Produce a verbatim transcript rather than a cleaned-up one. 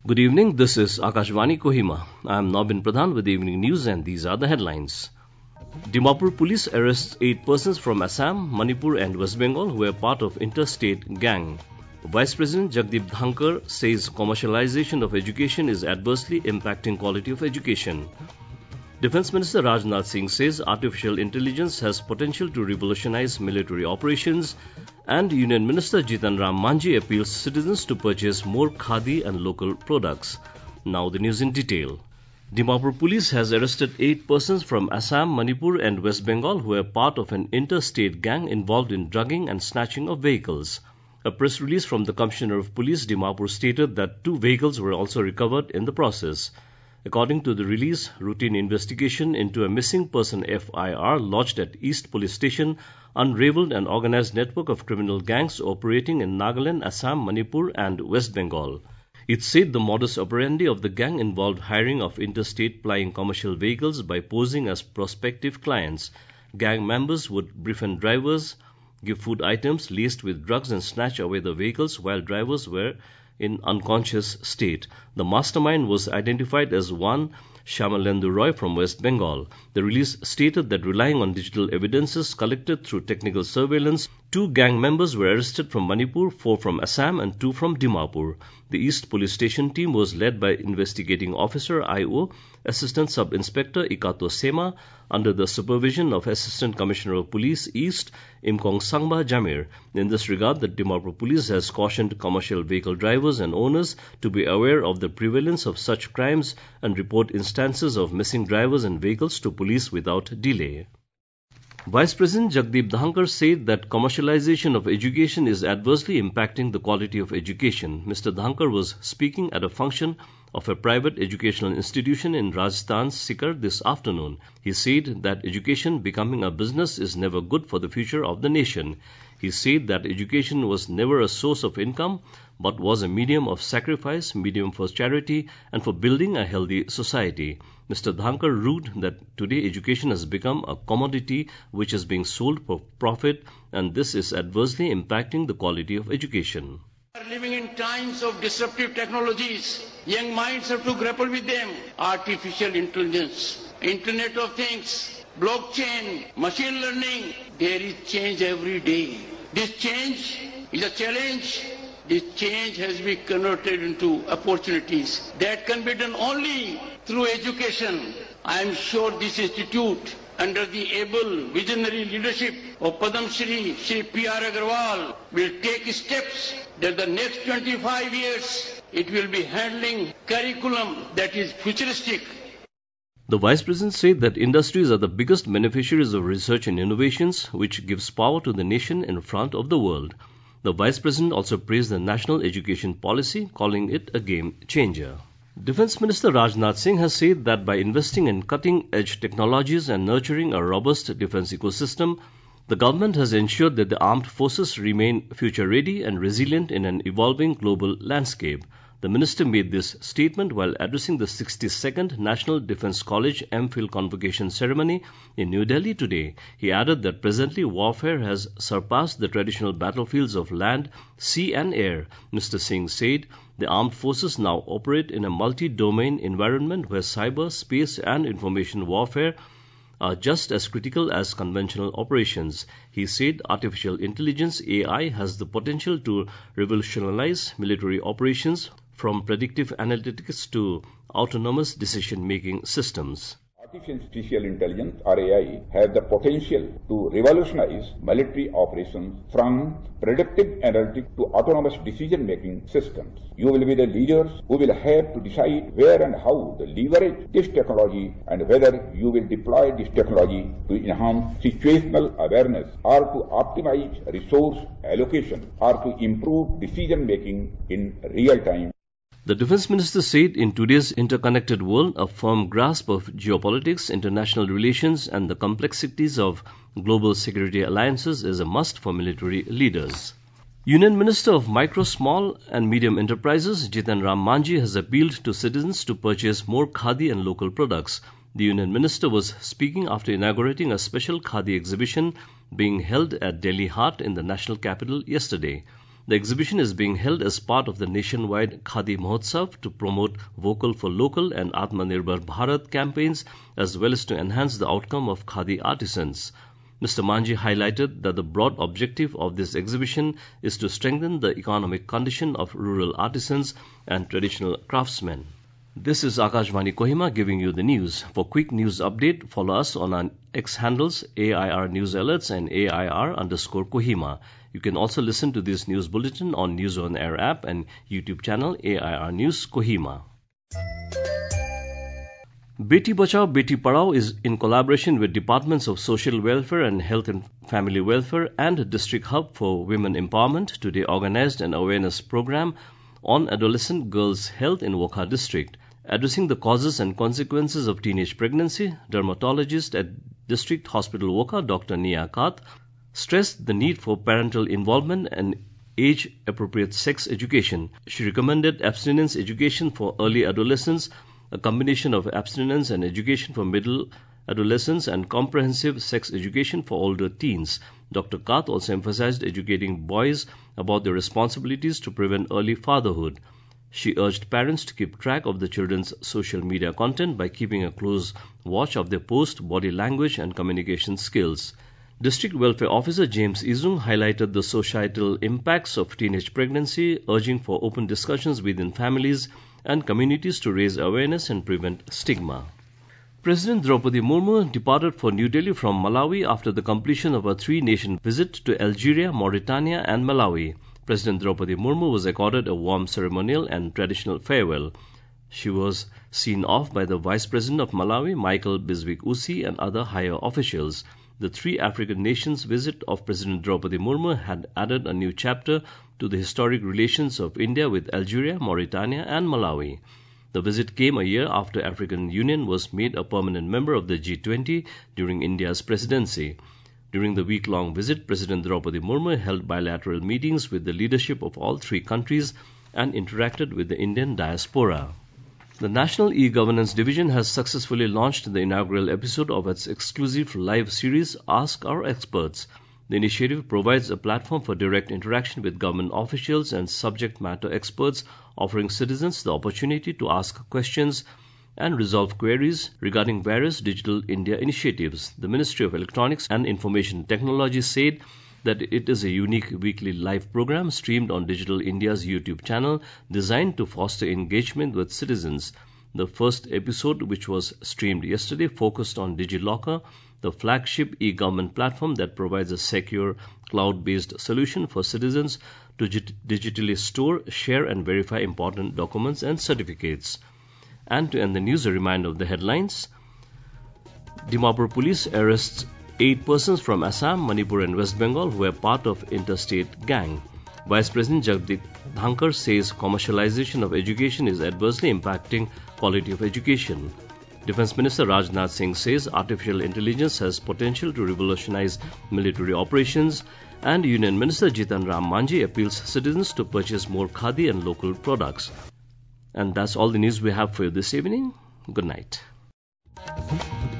Good evening, this is Akashvani Kohima. I am Nobin Pradhan with the evening news and these are the headlines. Dimapur police arrests eight persons from Assam, Manipur and West Bengal who were part of interstate gang. Vice President Jagdeep Dhankar says commercialization of education is adversely impacting quality of education. Defence Minister Rajnath Singh says artificial intelligence has potential to revolutionize military operations, and Union Minister Jitan Ram Manjhi appeals citizens to purchase more khadi and local products. Now the news in detail. Dimapur police has arrested eight persons from Assam, Manipur and West Bengal who were part of an interstate gang involved in drugging and snatching of vehicles. A press release from the Commissioner of Police Dimapur stated that two vehicles were also recovered in the process. According to the release, routine investigation into a missing person F I R lodged at East Police Station unraveled an organized network of criminal gangs operating in Nagaland, Assam, Manipur and West Bengal. It said the modus operandi of the gang involved hiring of interstate plying commercial vehicles by posing as prospective clients. Gang members would befriend drivers, give food items laced with drugs and snatch away the vehicles while drivers were in unconscious state. The mastermind was identified as one Shyamalendra Roy from West Bengal. The release stated that relying on digital evidences collected through technical surveillance, two gang members were arrested from Manipur, four from Assam and two from Dimapur. The East Police Station team was led by Investigating Officer I O, Assistant Sub-Inspector Ikato Sema, under the supervision of Assistant Commissioner of Police East, Imkong Sangma Jamir. In this regard, the Dimapur Police has cautioned commercial vehicle drivers and owners to be aware of the prevalence of such crimes and report instances of missing drivers and vehicles to police without delay. Vice President Jagdeep Dhankar said that commercialization of education is adversely impacting the quality of education. Mister Dhankar was speaking at a function of a private educational institution in Rajasthan's Sikar this afternoon. He said that education becoming a business is never good for the future of the nation. He said that education was never a source of income, but was a medium of sacrifice, medium for charity, and for building a healthy society. Mister Dhankar rued that today education has become a commodity which is being sold for profit, and this is adversely impacting the quality of education. We are living in times of disruptive technologies. Young minds have to grapple with them. Artificial intelligence, Internet of Things, blockchain, machine learning. There is change every day. This change is a challenge. This change has been converted into opportunities that can be done only through education. I am sure this institute, under the able visionary leadership of Padam Shri, Shri P R Agarwal, will take steps that the next twenty-five years it will be handling curriculum that is futuristic. The Vice President said that industries are the biggest beneficiaries of research and innovations, which gives power to the nation in front of the world. The Vice President also praised the national education policy, calling it a game changer. Defence Minister Rajnath Singh has said that by investing in cutting-edge technologies and nurturing a robust defence ecosystem, the government has ensured that the armed forces remain future-ready and resilient in an evolving global landscape. The minister made this statement while addressing the sixty-second National Defence College M Phil convocation ceremony in New Delhi today. He added that presently warfare has surpassed the traditional battlefields of land, sea and air. Mister Singh said the armed forces now operate in a multi-domain environment where cyber, space and information warfare are just as critical as conventional operations. He said artificial intelligence A I has the potential to revolutionize military operations from predictive analytics to autonomous decision-making systems. Artificial intelligence or A I has the potential to revolutionize military operations from predictive analytics to autonomous decision-making systems. You will be the leaders who will have to decide where and how to leverage this technology and whether you will deploy this technology to enhance situational awareness or to optimize resource allocation or to improve decision-making in real time. The Defence Minister said in today's interconnected world, a firm grasp of geopolitics, international relations and the complexities of global security alliances is a must for military leaders. Union Minister of Micro, Small and Medium Enterprises, Jitan Ram Manjhi, has appealed to citizens to purchase more khadi and local products. The Union Minister was speaking after inaugurating a special khadi exhibition being held at Delhi Haat in the national capital yesterday. The exhibition is being held as part of the nationwide Khadi Mahotsav to promote Vocal for Local and Atmanirbhar Bharat campaigns, as well as to enhance the outcome of Khadi artisans. Mister Manji highlighted that the broad objective of this exhibition is to strengthen the economic condition of rural artisans and traditional craftsmen. This is Akashvani Kohima giving you the news. For quick news update, follow us on our X handles A I R News Alerts and A I R underscore Kohima. You can also listen to this news bulletin on News on Air app and YouTube channel A I R News Kohima. Beti Bachao, Beti Padhao is in collaboration with Departments of Social Welfare and Health and Family Welfare and District Hub for Women Empowerment today organized an awareness program on adolescent girls' health in Wokha district. Addressing the causes and consequences of teenage pregnancy, dermatologist at District Hospital Wokha, Doctor Nia Kath, stressed the need for parental involvement and age-appropriate sex education. She recommended abstinence education for early adolescents, a combination of abstinence and education for middle adolescents and comprehensive sex education for older teens. Doctor Kath also emphasized educating boys about their responsibilities to prevent early fatherhood. She urged parents to keep track of the children's social media content by keeping a close watch of their post, body language, and communication skills. District Welfare Officer James Izung highlighted the societal impacts of teenage pregnancy, urging for open discussions within families and communities to raise awareness and prevent stigma. President Draupadi Murmu departed for New Delhi from Malawi after the completion of a three-nation visit to Algeria, Mauritania, and Malawi. President Draupadi Murmu was accorded a warm ceremonial and traditional farewell. She was seen off by the Vice President of Malawi, Michael Biswick Usi, and other higher officials. The three African nations visit of President Draupadi Murmu had added a new chapter to the historic relations of India with Algeria, Mauritania, and Malawi. The visit came a year after African Union was made a permanent member of the G twenty during India's presidency. During the week-long visit, President Draupadi Murmu held bilateral meetings with the leadership of all three countries and interacted with the Indian diaspora. The National E-Governance Division has successfully launched the inaugural episode of its exclusive live series, Ask Our Experts. The initiative provides a platform for direct interaction with government officials and subject matter experts, offering citizens the opportunity to ask questions and resolve queries regarding various Digital India initiatives. The Ministry of Electronics and Information Technology said that it is a unique weekly live program streamed on Digital India's YouTube channel designed to foster engagement with citizens. The first episode, which was streamed yesterday, focused on DigiLocker, the flagship e-government platform that provides a secure, cloud-based solution for citizens to digitally store, share, and verify important documents and certificates. And to end the news, a reminder of the headlines. Dimapur police arrests eight persons from Assam, Manipur, and West Bengal who were part of interstate gang. Vice President Jagdeep Dhankar says commercialization of education is adversely impacting quality of education. Defense Minister Rajnath Singh says artificial intelligence has potential to revolutionize military operations, and Union Minister Jitan Ram Manji appeals citizens to purchase more khadi and local products. And that's all the news we have for you this evening. Good night.